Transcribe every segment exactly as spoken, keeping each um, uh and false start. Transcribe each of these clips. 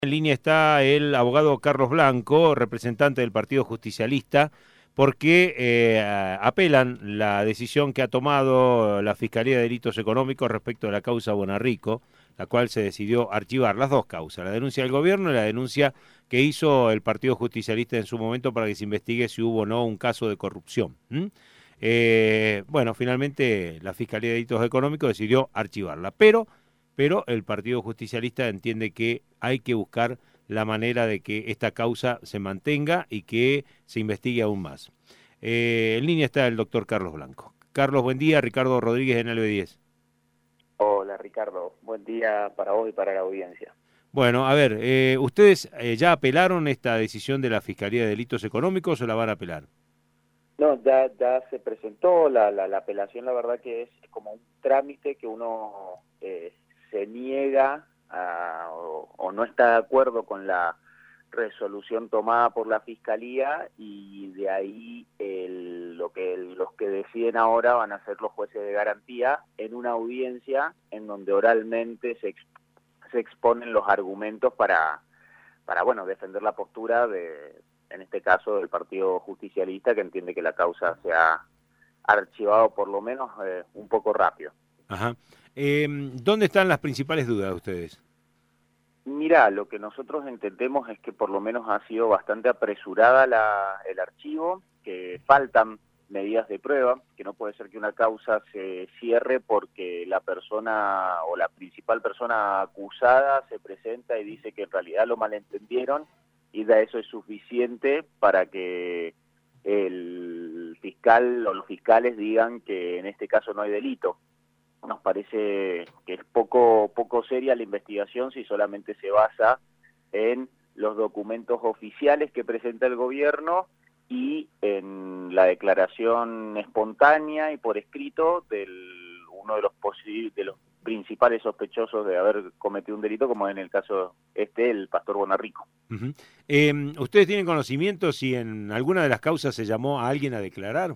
En línea está el abogado Carlos Blanco, representante del Partido Justicialista, porque eh, apelan la decisión que ha tomado la Fiscalía de Delitos Económicos respecto de la causa Bonarrico, la cual se decidió archivar las dos causas, la denuncia del gobierno y la denuncia que hizo el Partido Justicialista en su momento para que se investigue si hubo o no un caso de corrupción. ¿Mm? Eh, bueno, finalmente la Fiscalía de Delitos Económicos decidió archivarla, pero pero el Partido Justicialista entiende que hay que buscar la manera de que esta causa se mantenga y que se investigue aún más. Eh, en línea está el doctor Carlos Blanco. Carlos, buen día. Ricardo Rodríguez en L B diez. Hola Ricardo, buen día para vos y para la audiencia. Bueno, a ver, eh, ¿ustedes eh, ya apelaron esta decisión de la Fiscalía de Delitos Económicos o la van a apelar? No, ya, ya se presentó la, la, la apelación, la verdad que es como un trámite que uno eh, se niega a, o, o no está de acuerdo con la resolución tomada por la Fiscalía y de ahí el, lo que el, los que deciden ahora van a ser los jueces de garantía en una audiencia en donde oralmente se, exp se exponen los argumentos para, para bueno, defender la postura de, en este caso, del Partido Justicialista, que entiende que la causa se ha archivado por lo menos eh, un poco rápido. Ajá. Eh, ¿Dónde están las principales dudas de ustedes? Mira, lo que nosotros entendemos es que por lo menos ha sido bastante apresurada la, el archivo, que faltan medidas de prueba, que no puede ser que una causa se cierre porque la persona o la principal persona acusada se presenta y dice que en realidad lo malentendieron y da eso es suficiente para que el fiscal o los fiscales digan que en este caso no hay delito. Nos parece que es poco, poco seria la investigación si solamente se basa en los documentos oficiales que presenta el gobierno y en la declaración espontánea y por escrito de uno de los, de los principales sospechosos de haber cometido un delito, como en el caso este, el pastor Bonarrico. Uh-huh. eh, ¿Ustedes tienen conocimiento si en alguna de las causas se llamó a alguien a declarar?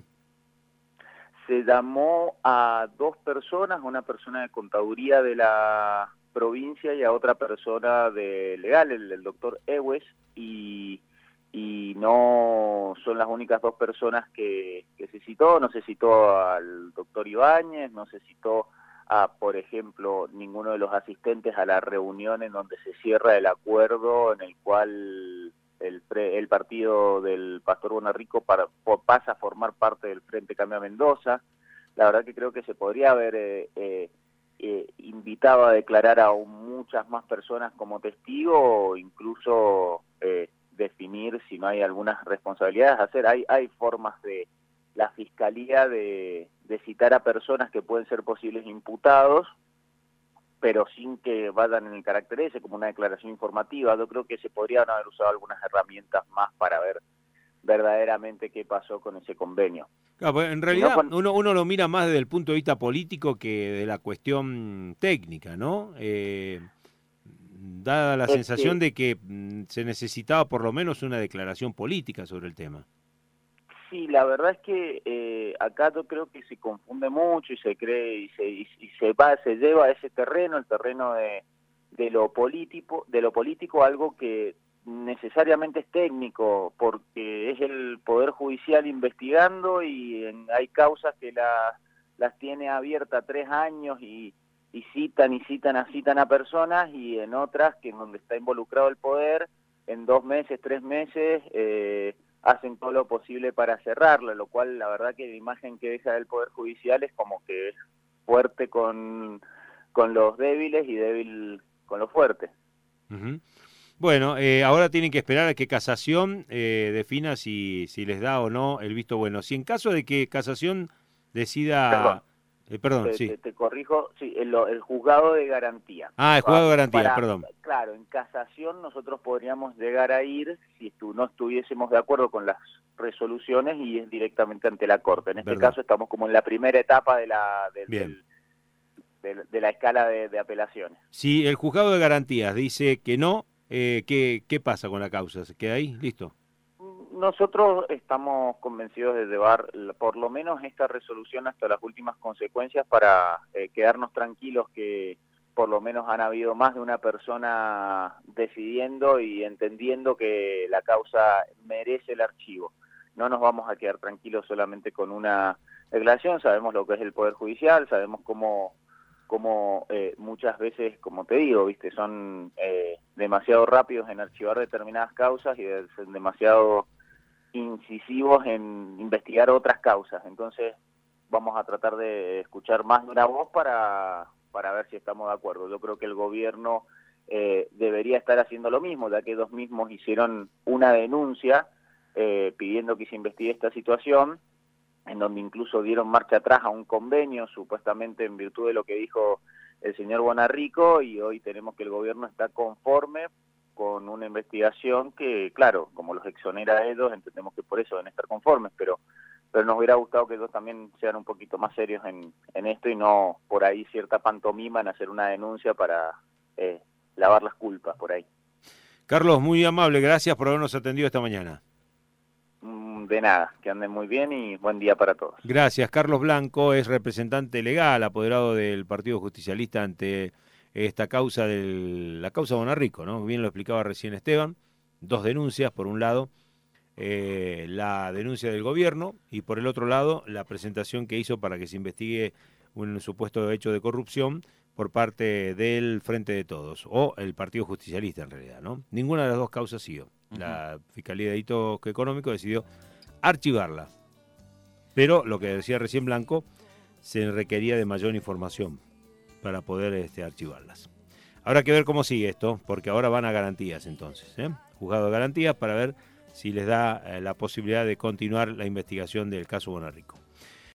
Se llamó a dos personas, una persona de contaduría de la provincia y a otra persona de legal, el, el doctor Ewes, y, y no son las únicas dos personas que, que se citó, no se citó al doctor Ibáñez, no se citó a, por ejemplo, ninguno de los asistentes a la reunión en donde se cierra el acuerdo en el cual el, el partido del pastor Bonarrico para, pasa a formar parte del Frente Cambia Mendoza. La verdad que creo que se podría haber eh, eh, eh, invitado a declarar a muchas más personas como testigo o incluso eh, definir si no hay algunas responsabilidades a hacer. Hay, hay formas de la Fiscalía de, de citar a personas que pueden ser posibles imputados, pero sin que vayan en el carácter ese, como una declaración informativa. Yo creo que se podrían haber usado algunas herramientas más para ver verdaderamente qué pasó con ese convenio. Claro, pues en Si no, realidad con... uno, uno lo mira más desde el punto de vista político que de la cuestión técnica, ¿no? Eh, dada la es sensación que de que mm, se necesitaba por lo menos una declaración política sobre el tema. sí, la verdad es que eh, acá yo creo que se confunde mucho y se cree y se, y, y se va, se lleva a ese terreno, el terreno de, de lo político, de lo político, algo que necesariamente es técnico, porque es el Poder Judicial investigando y en, hay causas que la, las tiene abiertas tres años y, y citan y citan a citan a personas y en otras que en donde está involucrado el poder, en dos meses, tres meses, eh, hacen todo lo posible para cerrarlo, lo cual la verdad que la imagen que deja del Poder Judicial es como que es fuerte con, con los débiles y débil con los fuertes. Uh-huh. Bueno, eh, ahora tienen que esperar a que Casación eh, defina si, si les da o no el visto bueno. Si en caso de que Casación Perdón, decida... Eh, perdón, te, sí. te, te corrijo, sí, el, el juzgado de garantía. Ah, el juzgado de garantía, Para, perdón. claro, en casación nosotros podríamos llegar a ir si estu no estuviésemos de acuerdo con las resoluciones y es directamente ante la Corte. En este Verdad. caso estamos como en la primera etapa de la, de, Bien. del, de, de la escala de, de apelaciones. Si el juzgado de garantías dice que no, eh, ¿qué, qué pasa con la causa? ¿Se queda ahí? Listo. Nosotros estamos convencidos de llevar por lo menos esta resolución hasta las últimas consecuencias para eh, quedarnos tranquilos que por lo menos han habido más de una persona decidiendo y entendiendo que la causa merece el archivo. No nos vamos a quedar tranquilos solamente con una declaración, sabemos lo que es el Poder Judicial, sabemos cómo, cómo eh, muchas veces, como te digo, viste, son eh, demasiado rápidos en archivar determinadas causas y de, son demasiado incisivos en investigar otras causas. Entonces vamos a tratar de escuchar más de una voz para... para ver si estamos de acuerdo. Yo creo que el gobierno eh, debería estar haciendo lo mismo, ya que ellos mismos hicieron una denuncia eh, pidiendo que se investigue esta situación, en donde incluso dieron marcha atrás a un convenio, supuestamente en virtud de lo que dijo el señor Bonarrico, y hoy tenemos que el gobierno está conforme con una investigación que, claro, como los exonera a ellos, entendemos que por eso deben estar conformes, pero pero nos hubiera gustado que ellos también sean un poquito más serios en, en esto y no por ahí cierta pantomima en hacer una denuncia para eh, lavar las culpas por ahí. Carlos, muy amable, gracias por habernos atendido esta mañana. De nada, que anden muy bien y buen día para todos. Gracias. Carlos Blanco es representante legal, apoderado del Partido Justicialista ante esta causa, del, la causa Bonarrico, ¿no? Bien lo explicaba recién Esteban, dos denuncias, por un lado, Eh, la denuncia del gobierno y por el otro lado la presentación que hizo para que se investigue un supuesto hecho de corrupción por parte del Frente de Todos o el Partido Justicialista en realidad, ¿no? Ninguna de las dos causas siguió. Uh-huh. La Fiscalía de Delitos Económicos decidió archivarla, pero lo que decía recién Blanco, se requería de mayor información para poder este, archivarlas. Habrá que ver cómo sigue esto, porque ahora van a garantías entonces, ¿eh? Juzgado de garantías para ver si les da eh, la posibilidad de continuar la investigación del caso Bonarrico.